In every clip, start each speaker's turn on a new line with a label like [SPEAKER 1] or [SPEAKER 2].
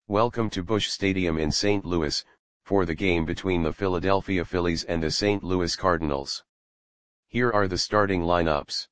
[SPEAKER 1] Welcome to Busch Stadium in St. Louis, for the game between the Philadelphia Phillies and the St. Louis Cardinals. Here are the starting lineups.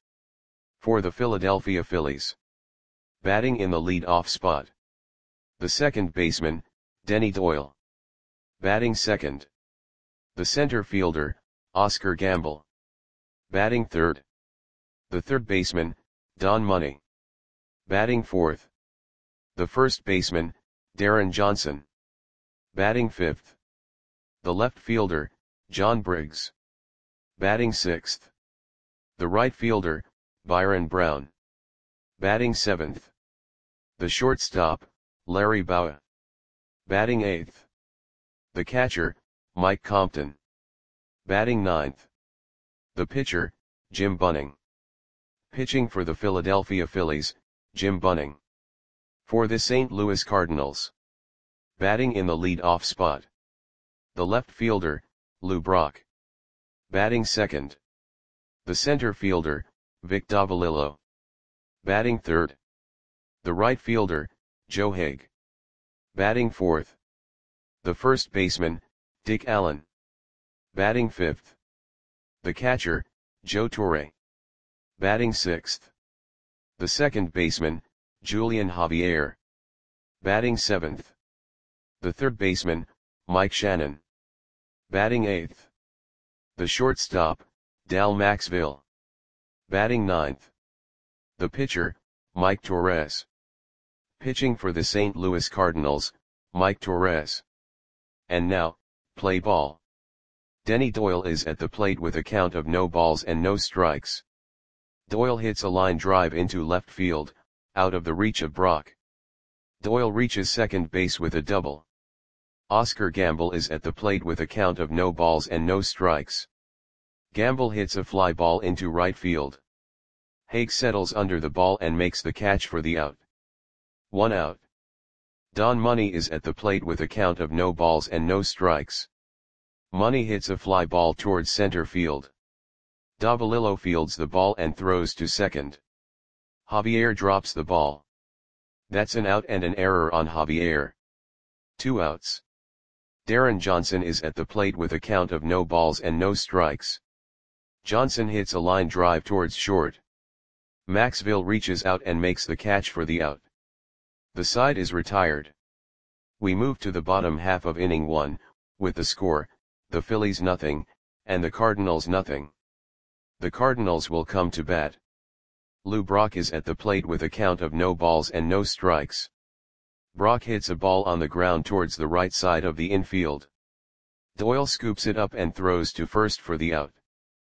[SPEAKER 1] For the Philadelphia Phillies. Batting in the lead-off spot. The second baseman, Denny Doyle. Batting second. The center fielder, Oscar Gamble. Batting third. The third baseman, Don Money. Batting fourth. The first baseman, Darren Johnson. Batting fifth. The left fielder, John Briggs. Batting sixth. The right fielder, Byron Brown. Batting seventh. The shortstop, Larry Bowa. Batting eighth. The catcher, Mike Compton. Batting ninth. The pitcher, Jim Bunning. Pitching for the Philadelphia Phillies, Jim Bunning. For the St. Louis Cardinals. Batting in the lead-off spot. The left fielder, Lou Brock. Batting second. The center fielder, Vic Davalillo. Batting third. The right fielder, Joe Haig. Batting fourth. The first baseman, Dick Allen. Batting fifth. The catcher, Joe Torre. Batting sixth. The second baseman, Julian Javier. Batting seventh. The third baseman, Mike Shannon. Batting eighth. The shortstop, Dal Maxville. Batting ninth. The pitcher, Mike Torres. Pitching for the St. Louis Cardinals, Mike Torres. And now, play ball. Denny Doyle is at the plate with a count of no balls and no strikes. Doyle hits a line drive into left field, out of the reach of Brock. Doyle reaches second base with a double. Oscar Gamble is at the plate with a count of no balls and no strikes. Gamble hits a fly ball into right field. Haig settles under the ball and makes the catch for the out. 1 out. Don Money is at the plate with a count of no balls and no strikes. Money hits a fly ball towards center field. Davalillo fields the ball and throws to second. Javier drops the ball. That's an out and an error on Javier. 2 outs. Darren Johnson is at the plate with a count of no balls and no strikes. Johnson hits a line drive towards short. Maxville reaches out and makes the catch for the out. The side is retired. We move to the bottom half of inning 1, with the score, the Phillies nothing, and the Cardinals nothing. The Cardinals will come to bat. Lou Brock is at the plate with a count of no balls and no strikes. Brock hits a ball on the ground towards the right side of the infield. Doyle scoops it up and throws to first for the out.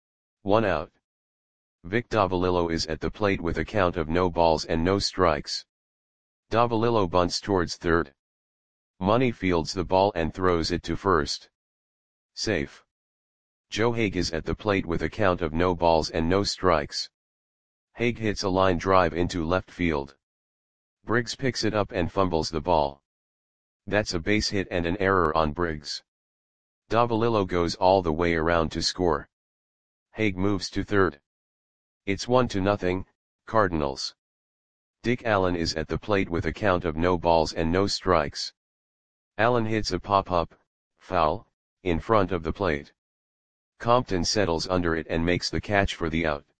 [SPEAKER 1] 1 out. Vic Davalillo is at the plate with a count of no balls and no strikes. Davalillo bunts towards third. Money fields the ball and throws it to first. Safe. Joe Haig is at the plate with a count of no balls and no strikes. Haig hits a line drive into left field. Briggs picks it up and fumbles the ball. That's a base hit and an error on Briggs. Davalillo goes all the way around to score. Haig moves to third. It's 1-0, Cardinals. Dick Allen is at the plate with a count of no balls and no strikes. Allen hits a pop-up, foul, in front of the plate. Compton settles under it and makes the catch for the out.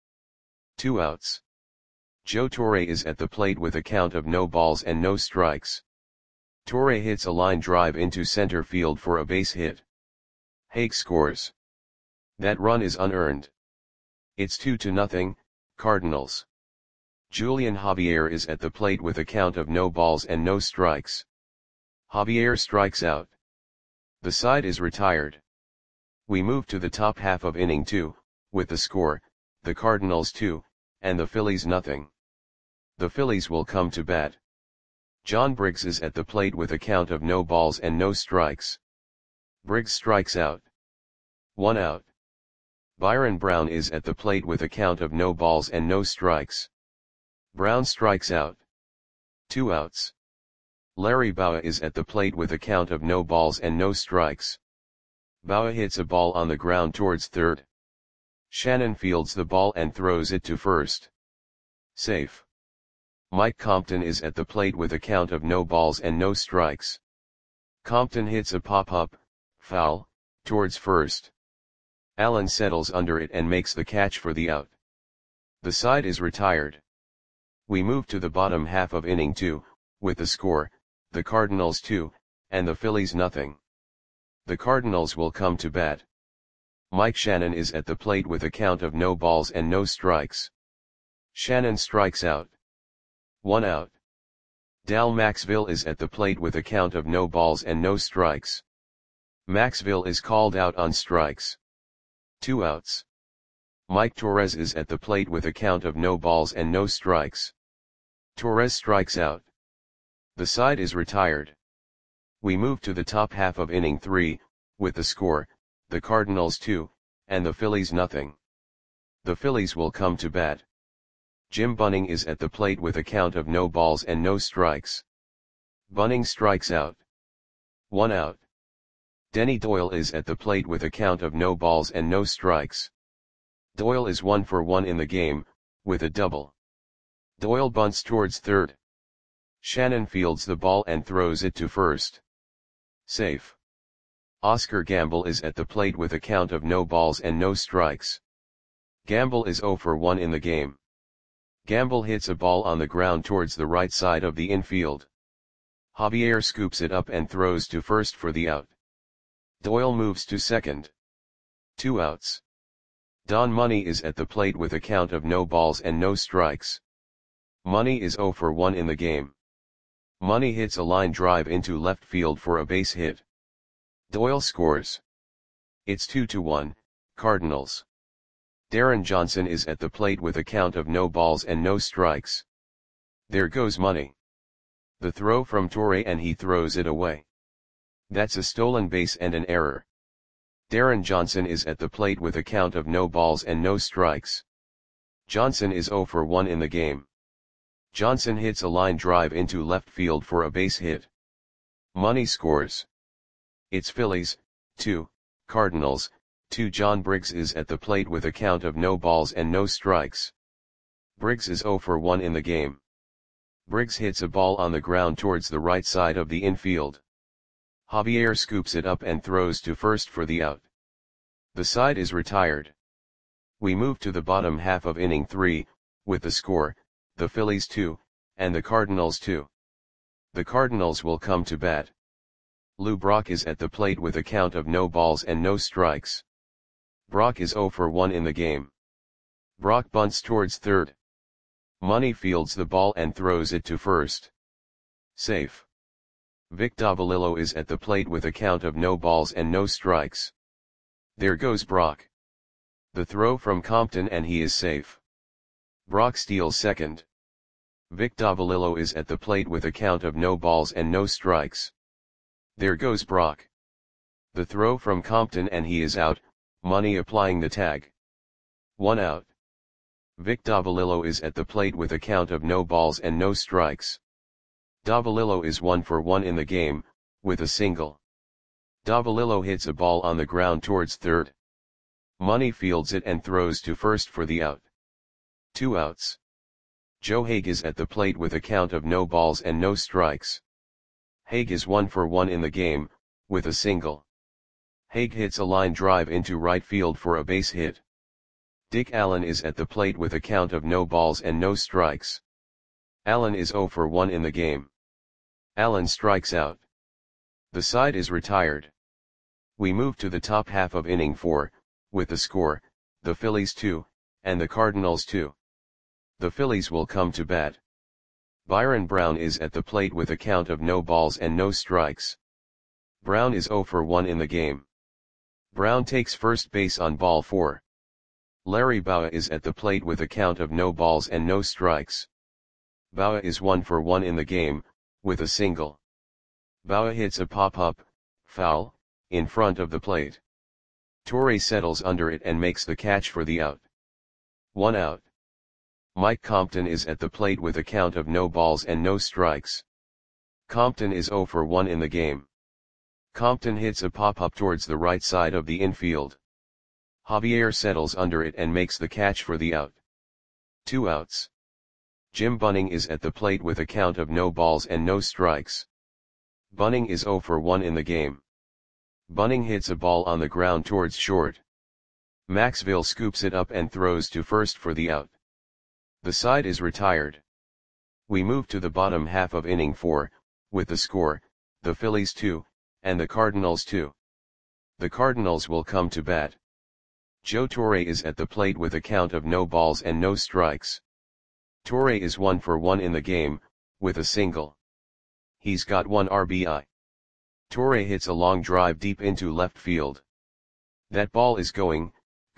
[SPEAKER 1] 2 outs. Joe Torre is at the plate with a count of no balls and no strikes. Torre hits a line drive into center field for a base hit. Haig scores. That run is unearned. It's 2-0, Cardinals. Julian Javier is at the plate with a count of no balls and no strikes. Javier strikes out. The side is retired. We move to the top half of inning 2, with the score, the Cardinals 2, and the Phillies nothing. The Phillies will come to bat. John Briggs is at the plate with a count of no balls and no strikes. Briggs strikes out. 1 out. Byron Brown is at the plate with a count of no balls and no strikes. Brown strikes out. 2 outs. Larry Bowa is at the plate with a count of no balls and no strikes. Bowa hits a ball on the ground towards third. Shannon fields the ball and throws it to first. Safe. Mike Compton is at the plate with a count of no balls and no strikes. Compton hits a pop-up, foul, towards first. Allen settles under it and makes the catch for the out. The side is retired. We move to the bottom half of inning 2, with the score, the Cardinals 2, and the Phillies nothing. The Cardinals will come to bat. Mike Shannon is at the plate with a count of no balls and no strikes. Shannon strikes out. 1 out. Dal Maxville is at the plate with a count of no balls and no strikes. Maxville is called out on strikes. 2 outs. Mike Torres is at the plate with a count of no balls and no strikes. Torres strikes out. The side is retired. We move to the top half of inning 3, with the score, the Cardinals 2, and the Phillies nothing. The Phillies will come to bat. Jim Bunning is at the plate with a count of no balls and no strikes. Bunning strikes out. 1 out. Denny Doyle is at the plate with a count of no balls and no strikes. Doyle is 1 for 1 in the game, with a double. Doyle bunts towards third. Shannon fields the ball and throws it to first. Safe. Oscar Gamble is at the plate with a count of no balls and no strikes. Gamble is 0 for 1 in the game. Gamble hits a ball on the ground towards the right side of the infield. Javier scoops it up and throws to first for the out. Doyle moves to second. 2 outs. Don Money is at the plate with a count of no balls and no strikes. Money is 0 for 1 in the game. Money hits a line drive into left field for a base hit. Doyle scores. It's 2-1, Cardinals. Darren Johnson is at the plate with a count of no balls and no strikes. There goes Money. The throw from Torre and he throws it away. That's a stolen base and an error. Darren Johnson is at the plate with a count of no balls and no strikes. Johnson is 0 for 1 in the game. Johnson hits a line drive into left field for a base hit. Money scores. It's Phillies, 2, Cardinals, 2. John Briggs is at the plate with a count of no balls and no strikes. Briggs is 0 for 1 in the game. Briggs hits a ball on the ground towards the right side of the infield. Javier scoops it up and throws to first for the out. The side is retired. We move to the bottom half of inning 3, with the score, the Phillies 2, and the Cardinals 2. The Cardinals will come to bat. Lou Brock is at the plate with a count of no balls and no strikes. Brock is 0 for 1 in the game. Brock bunts towards third. Money fields the ball and throws it to first. Safe. Vic Davalillo is at the plate with a count of no balls and no strikes. There goes Brock. The throw from Compton and he is safe. Brock steals second. Vic Davalillo is at the plate with a count of no balls and no strikes. There goes Brock. The throw from Compton and he is out, Money applying the tag. 1 out. Vic Davalillo is at the plate with a count of no balls and no strikes. Davalillo is 1 for 1 in the game, with a single. Davalillo hits a ball on the ground towards third. Money fields it and throws to first for the out. 2 outs. Joe Hague is at the plate with a count of no balls and no strikes. Hague is 1 for 1 in the game, with a single. Hague hits a line drive into right field for a base hit. Dick Allen is at the plate with a count of no balls and no strikes. Allen is 0 for 1 in the game. Allen strikes out. The side is retired. We move to the top half of inning 4, with the score, the Phillies 2, and the Cardinals 2. The Phillies will come to bat. Byron Brown is at the plate with a count of no balls and no strikes. Brown is 0 for 1 in the game. Brown takes first base on ball 4. Larry Bowa is at the plate with a count of no balls and no strikes. Bowa is 1 for 1 in the game, with a single. Bowa hits a pop-up, foul, in front of the plate. Torre settles under it and makes the catch for the out. 1 out. Mike Compton is at the plate with a count of no balls and no strikes. Compton is 0 for 1 in the game. Compton hits a pop-up towards the right side of the infield. Javier settles under it and makes the catch for the out. 2 outs. Jim Bunning is at the plate with a count of no balls and no strikes. Bunning is 0 for 1 in the game. Bunning hits a ball on the ground towards short. Maxville scoops it up and throws to first for the out. The side is retired. We move to the bottom half of inning 4, with the score, the Phillies 2, and the Cardinals 2. The Cardinals will come to bat. Joe Torre is at the plate with a count of no balls and no strikes. Torre is 1 for 1 in the game, with a single. He's got 1 RBI. Torre hits a long drive deep into left field. That ball is gone.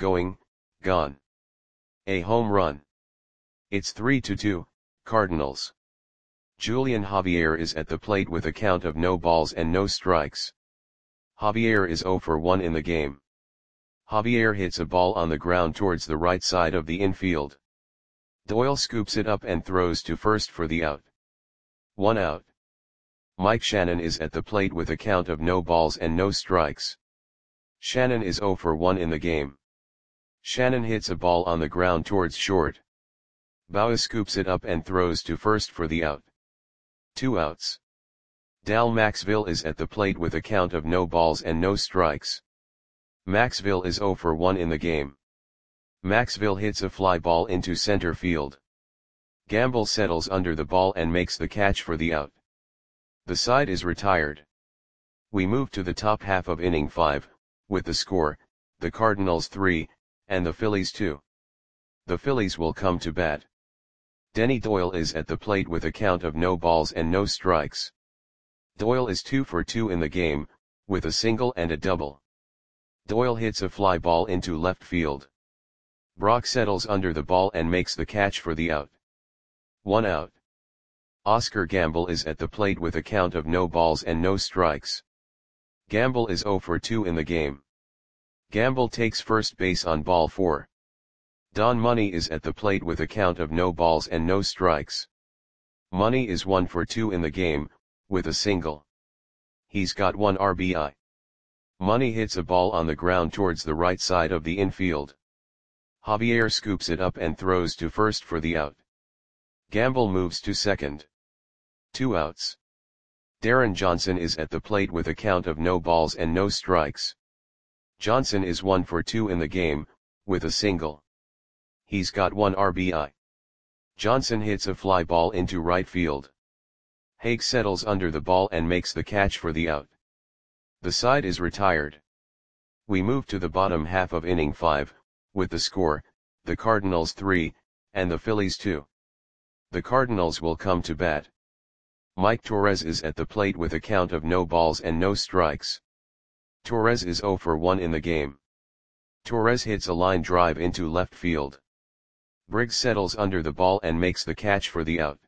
[SPEAKER 1] A home run. It's 3-2, Cardinals. Julian Javier is at the plate with a count of no balls and no strikes. Javier is 0 for 1 in the game. Javier hits a ball on the ground towards the right side of the infield. Doyle scoops it up and throws to first for the out. 1 out. Mike Shannon is at the plate with a count of no balls and no strikes. Shannon is 0 for 1 in the game. Shannon hits a ball on the ground towards short. Bauer scoops it up and throws to first for the out. 2 outs. Dal Maxville is at the plate with a count of no balls and no strikes. Maxville is 0 for 1 in the game. Maxville hits a fly ball into center field. Gamble settles under the ball and makes the catch for the out. The side is retired. We move to the top half of inning 5, with the score, the Cardinals 3, and the Phillies 2. The Phillies will come to bat. Denny Doyle is at the plate with a count of no balls and no strikes. Doyle is 2 for 2 in the game, with a single and a double. Doyle hits a fly ball into left field. Brock settles under the ball and makes the catch for the out. 1 out. Oscar Gamble is at the plate with a count of no balls and no strikes. Gamble is 0 for 2 in the game. Gamble takes first base on ball 4. Don Money is at the plate with a count of no balls and no strikes. Money is 1 for 2 in the game, with a single. He's got 1 RBI. Money hits a ball on the ground towards the right side of the infield. Javier scoops it up and throws to first for the out. Gamble moves to second. 2 outs. Darren Johnson is at the plate with a count of no balls and no strikes. Johnson is 1 for 2 in the game, with a single. He's got 1 RBI. Johnson hits a fly ball into right field. Haig settles under the ball and makes the catch for the out. The side is retired. We move to the bottom half of inning 5, with the score, the Cardinals 3, and the Phillies 2. The Cardinals will come to bat. Mike Torres is at the plate with a count of no balls and no strikes. Torres is 0 for 1 in the game. Torres hits a line drive into left field. Briggs settles under the ball and makes the catch for the out.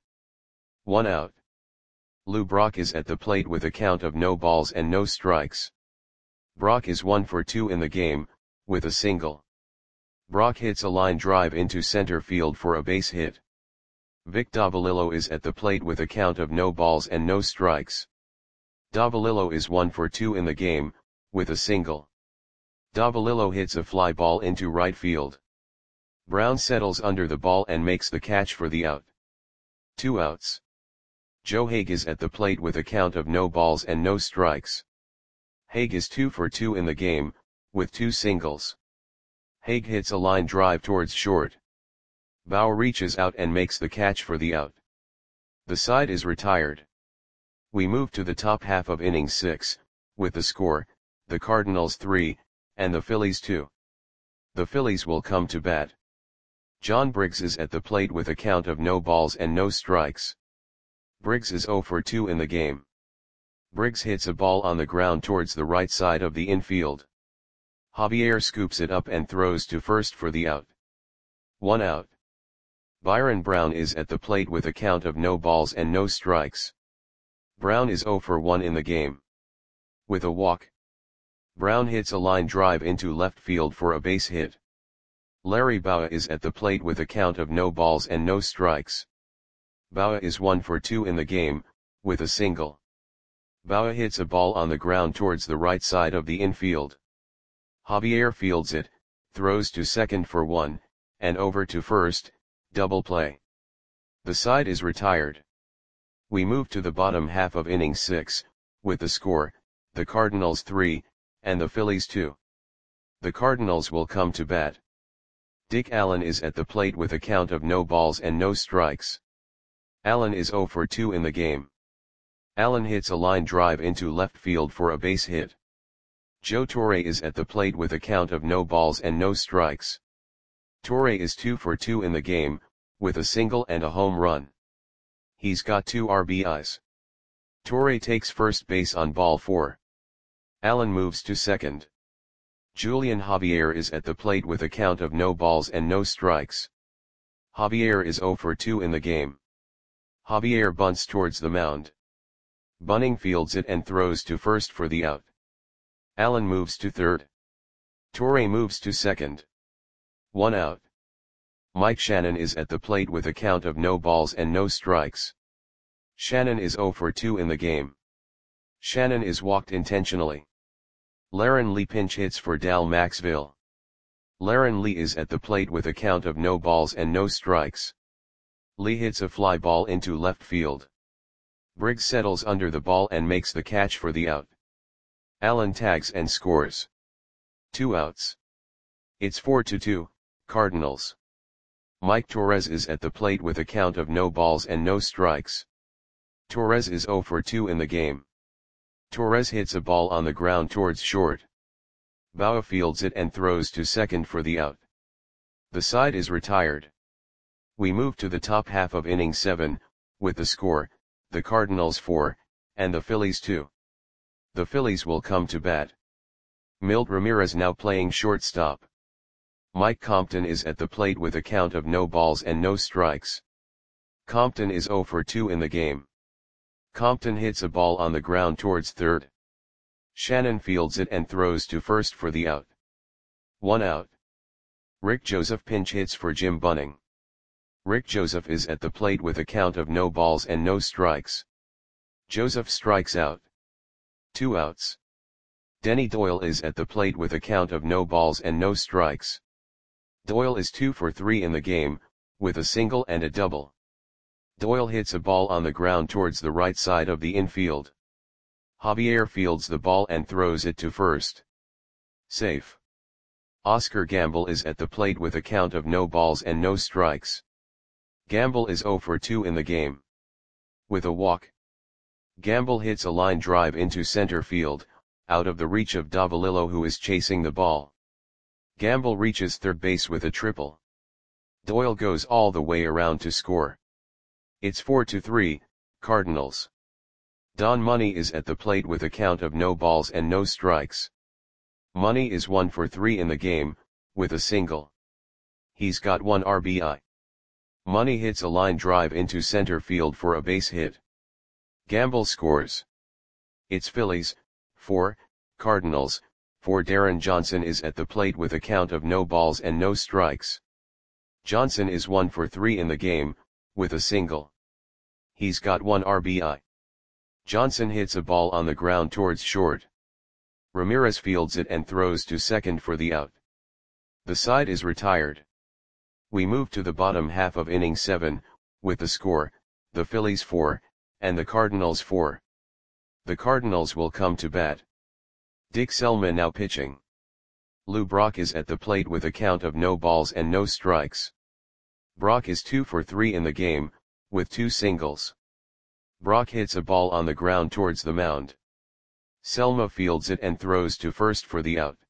[SPEAKER 1] 1 out. Lou Brock is at the plate with a count of no balls and no strikes. Brock is 1 for 2 in the game, with a single. Brock hits a line drive into center field for a base hit. Vic Davalillo is at the plate with a count of no balls and no strikes. Davalillo is 1 for 2 in the game, with a single. Davalillo hits a fly ball into right field. Brown settles under the ball and makes the catch for the out. 2 outs. Joe Haig is at the plate with a count of no balls and no strikes. Haig is 2 for 2 in the game, with 2 singles. Haig hits a line drive towards short. Bauer reaches out and makes the catch for the out. The side is retired. We move to the top half of inning 6, with the score, the Cardinals 3, and the Phillies 2. The Phillies will come to bat. John Briggs is at the plate with a count of no balls and no strikes. Briggs is 0 for 2 in the game. Briggs hits a ball on the ground towards the right side of the infield. Javier scoops it up and throws to first for the out. 1 out. Byron Brown is at the plate with a count of no balls and no strikes. Brown is 0 for 1 in the game. With a walk. Brown hits a line drive into left field for a base hit. Larry Bowa is at the plate with a count of no balls and no strikes. Bowa is 1 for 2 in the game, with a single. Bowa hits a ball on the ground towards the right side of the infield. Javier fields it, throws to second for 1, and over to first, double play. The side is retired. We move to the bottom half of inning 6, with the score, the Cardinals 3, and the Phillies 2. The Cardinals will come to bat. Dick Allen is at the plate with a count of no balls and no strikes. Allen is 0 for 2 in the game. Allen hits a line drive into left field for a base hit. Joe Torre is at the plate with a count of no balls and no strikes. Torre is 2 for 2 in the game, with a single and a home run. He's got 2 RBIs. Torre takes first base on ball 4. Allen moves to second. Julian Javier is at the plate with a count of no balls and no strikes. Javier is 0 for 2 in the game. Javier bunts towards the mound. Bunning fields it and throws to first for the out. Allen moves to third. Torre moves to second. 1 out. Mike Shannon is at the plate with a count of no balls and no strikes. Shannon is 0 for 2 in the game. Shannon is walked intentionally. Laren Lee pinch hits for Dal Maxville. Laren Lee is at the plate with a count of no balls and no strikes. Lee hits a fly ball into left field. Briggs settles under the ball and makes the catch for the out. Allen tags and scores. 2 outs. It's 4-2, Cardinals. Mike Torres is at the plate with a count of no balls and no strikes. Torres is 0 for 2 in the game. Torres hits a ball on the ground towards short. Bauer fields it and throws to second for the out. The side is retired. We move to the top half of inning 7, with the score, the Cardinals 4, and the Phillies 2. The Phillies will come to bat. Milt Ramirez now playing shortstop. Mike Compton is at the plate with a count of no balls and no strikes. Compton is 0 for 2 in the game. Compton hits a ball on the ground towards third. Shannon fields it and throws to first for the out. 1 out. Rick Joseph pinch hits for Jim Bunning. Rick Joseph is at the plate with a count of no balls and no strikes. Joseph strikes out. 2 outs. Denny Doyle is at the plate with a count of no balls and no strikes. Doyle is 2 for 3 in the game, with a single and a double. Doyle hits a ball on the ground towards the right side of the infield. Javier fields the ball and throws it to first. Safe. Oscar Gamble is at the plate with a count of no balls and no strikes. Gamble is 0 for 2 in the game. With a walk. Gamble hits a line drive into center field, out of the reach of Davalillo who is chasing the ball. Gamble reaches third base with a triple. Doyle goes all the way around to score. It's 4-3, Cardinals. Don Money is at the plate with a count of no balls and no strikes. Money is 1 for 3 in the game, with a single. He's got 1 RBI. Money hits a line drive into center field for a base hit. Gamble scores. It's Phillies, 4, Cardinals, 4. Darren Johnson is at the plate with a count of no balls and no strikes. Johnson is 1 for 3 in the game, with a single. He's got 1 RBI. Johnson hits a ball on the ground towards short. Ramirez fields it and throws to second for the out. The side is retired. We move to the bottom half of inning 7, with the score, the Phillies 4, and the Cardinals 4. The Cardinals will come to bat. Dick Selma now pitching. Lou Brock is at the plate with a count of no balls and no strikes. Brock is 2 for 3 in the game, with 2 singles. Brock hits a ball on the ground towards the mound. Selma fields it and throws to first for the out.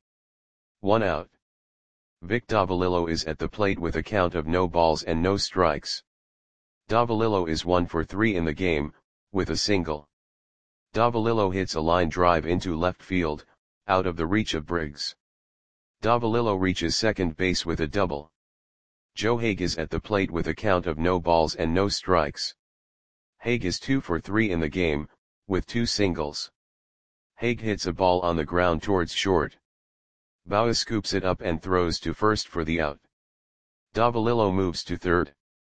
[SPEAKER 1] 1 out. Vic Davalillo is at the plate with a count of no balls and no strikes. Davalillo is 1 for 3 in the game, with a single. Davalillo hits a line drive into left field, out of the reach of Briggs. Davalillo reaches second base with a double. Joe Haig is at the plate with a count of no balls and no strikes. Haig is 2 for 3 in the game, with 2 singles. Haig hits a ball on the ground towards short. Bauer scoops it up and throws to first for the out. Davalillo moves to third.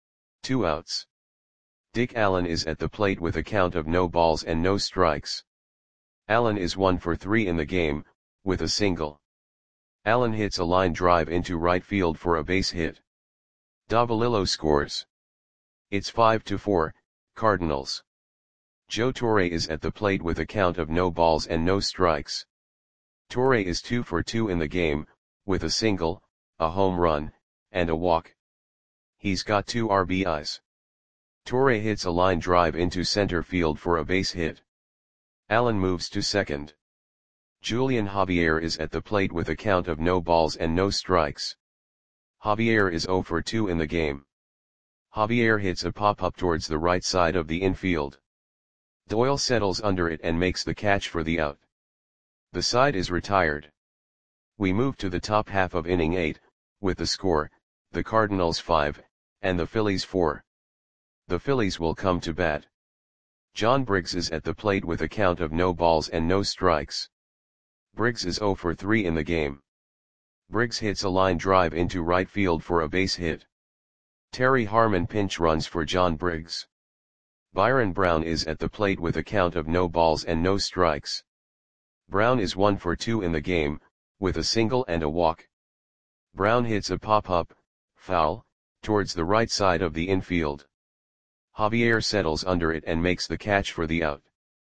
[SPEAKER 1] 2 outs. Dick Allen is at the plate with a count of no balls and no strikes. Allen is 1 for 3 in the game, with a single. Allen hits a line drive into right field for a base hit. Davalillo scores. It's 5-4, Cardinals. Joe Torre is at the plate with a count of no balls and no strikes. Torre is 2 for 2 in the game, with a single, a home run, and a walk. He's got 2 RBIs. Torre hits a line drive into center field for a base hit. Allen moves to second. Julian Javier is at the plate with a count of no balls and no strikes. Javier is 0 for 2 in the game. Javier hits a pop-up towards the right side of the infield. Doyle settles under it and makes the catch for the out. The side is retired. We move to the top half of inning 8, with the score, the Cardinals 5, and the Phillies 4. The Phillies will come to bat. John Briggs is at the plate with a count of no balls and no strikes. Briggs is 0 for 3 in the game. Briggs hits a line drive into right field for a base hit. Terry Harmon pinch runs for John Briggs. Byron Brown is at the plate with a count of no balls and no strikes. Brown is 1 for 2 in the game, with a single and a walk. Brown hits a pop-up, foul, towards the right side of the infield. Javier settles under it and makes the catch for the out.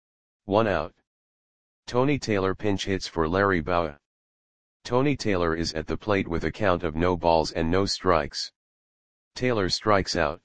[SPEAKER 1] 1 out. Tony Taylor pinch hits for Larry Bowa. Tony Taylor is at the plate with a count of no balls and no strikes. Taylor strikes out.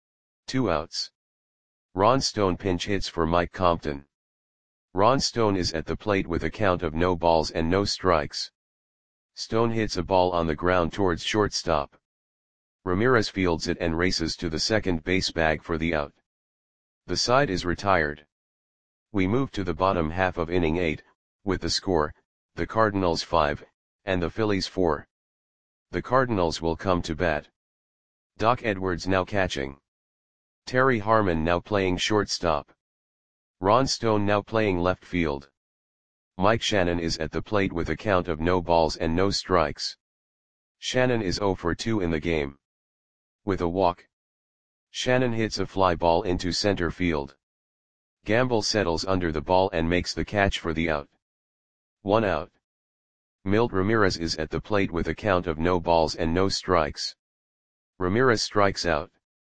[SPEAKER 1] 2 outs. Ron Stone pinch hits for Mike Compton. Ron Stone is at the plate with a count of no balls and no strikes. Stone hits a ball on the ground towards shortstop. Ramirez fields it and races to the second base bag for the out. The side is retired. We move to the bottom half of inning 8, with the score, the Cardinals 5, and the Phillies 4. The Cardinals will come to bat. Doc Edwards now catching. Terry Harmon now playing shortstop. Ron Stone now playing left field. Mike Shannon is at the plate with a count of no balls and no strikes. Shannon is 0 for 2 in the game. With a walk. Shannon hits a fly ball into center field. Gamble settles under the ball and makes the catch for the out. 1 out. Milt Ramirez is at the plate with a count of no balls and no strikes. Ramirez strikes out.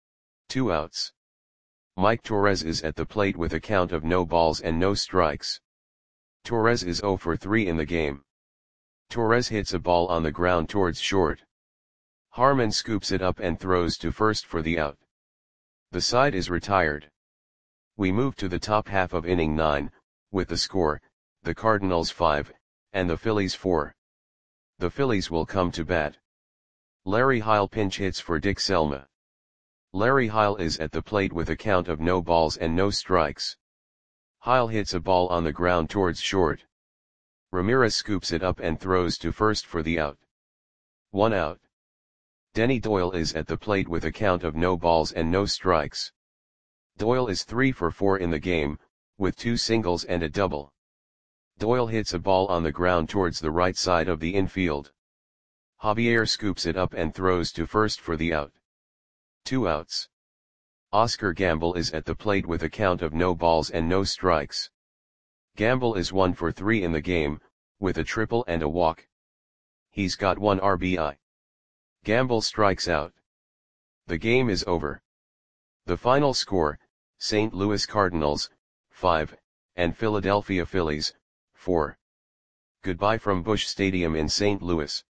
[SPEAKER 1] 2 outs. Mike Torres is at the plate with a count of no balls and no strikes. Torres is 0 for 3 in the game. Torres hits a ball on the ground towards short. Harmon scoops it up and throws to first for the out. The side is retired. We move to the top half of inning 9, with the score, the Cardinals 5, and the Phillies 4. The Phillies will come to bat. Larry Heil pinch hits for Dick Selma. Larry Heil is at the plate with a count of no balls and no strikes. Heil hits a ball on the ground towards short. Ramirez scoops it up and throws to first for the out. 1 out. Denny Doyle is at the plate with a count of no balls and no strikes. Doyle is 3 for 4 in the game, with 2 singles and a double. Doyle hits a ball on the ground towards the right side of the infield. Javier scoops it up and throws to first for the out. 2 outs. Oscar Gamble is at the plate with a count of no balls and no strikes. Gamble is 1 for 3 in the game, with a triple and a walk. He's got 1 RBI. Gamble strikes out. The game is over. The final score, St. Louis Cardinals, 5, and Philadelphia Phillies, 4. Goodbye from Busch Stadium in St. Louis.